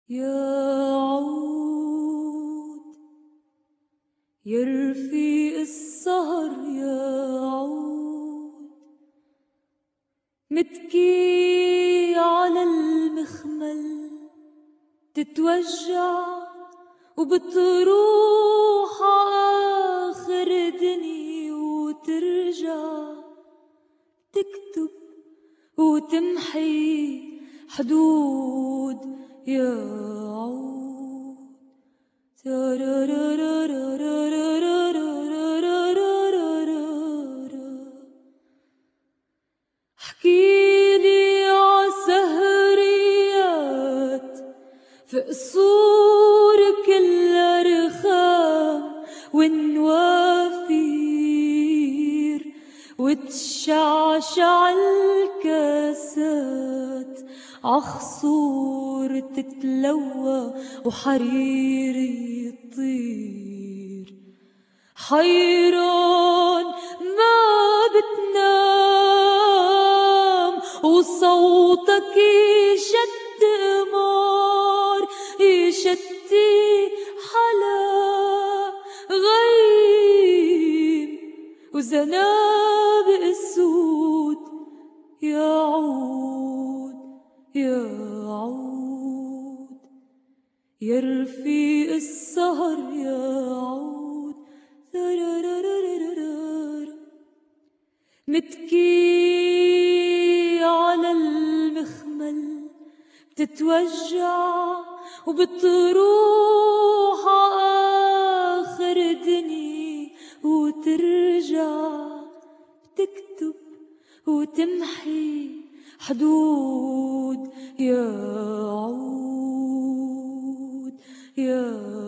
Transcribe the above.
يا عود يا رفيق السهر يا عود، متكي على المخمل تتوجع وبتروح آخر دني وترجع تكتب وتمحي حدود يا عود. حكيلي عسهريات في قصور كلها رخام ونوافير، وتشعشع الكاسات عخصور تتلوى وحرير يطير. حيران ما بتنام وصوتك يشد قمار، يشتي حلا غيم وزنابق السود يا عود يا عود يا رفيق السهر يا عود. متكي على المخمل بتتوجع وبتروح آخر دني وترجع تكتب وتمحي حدود يا عود يا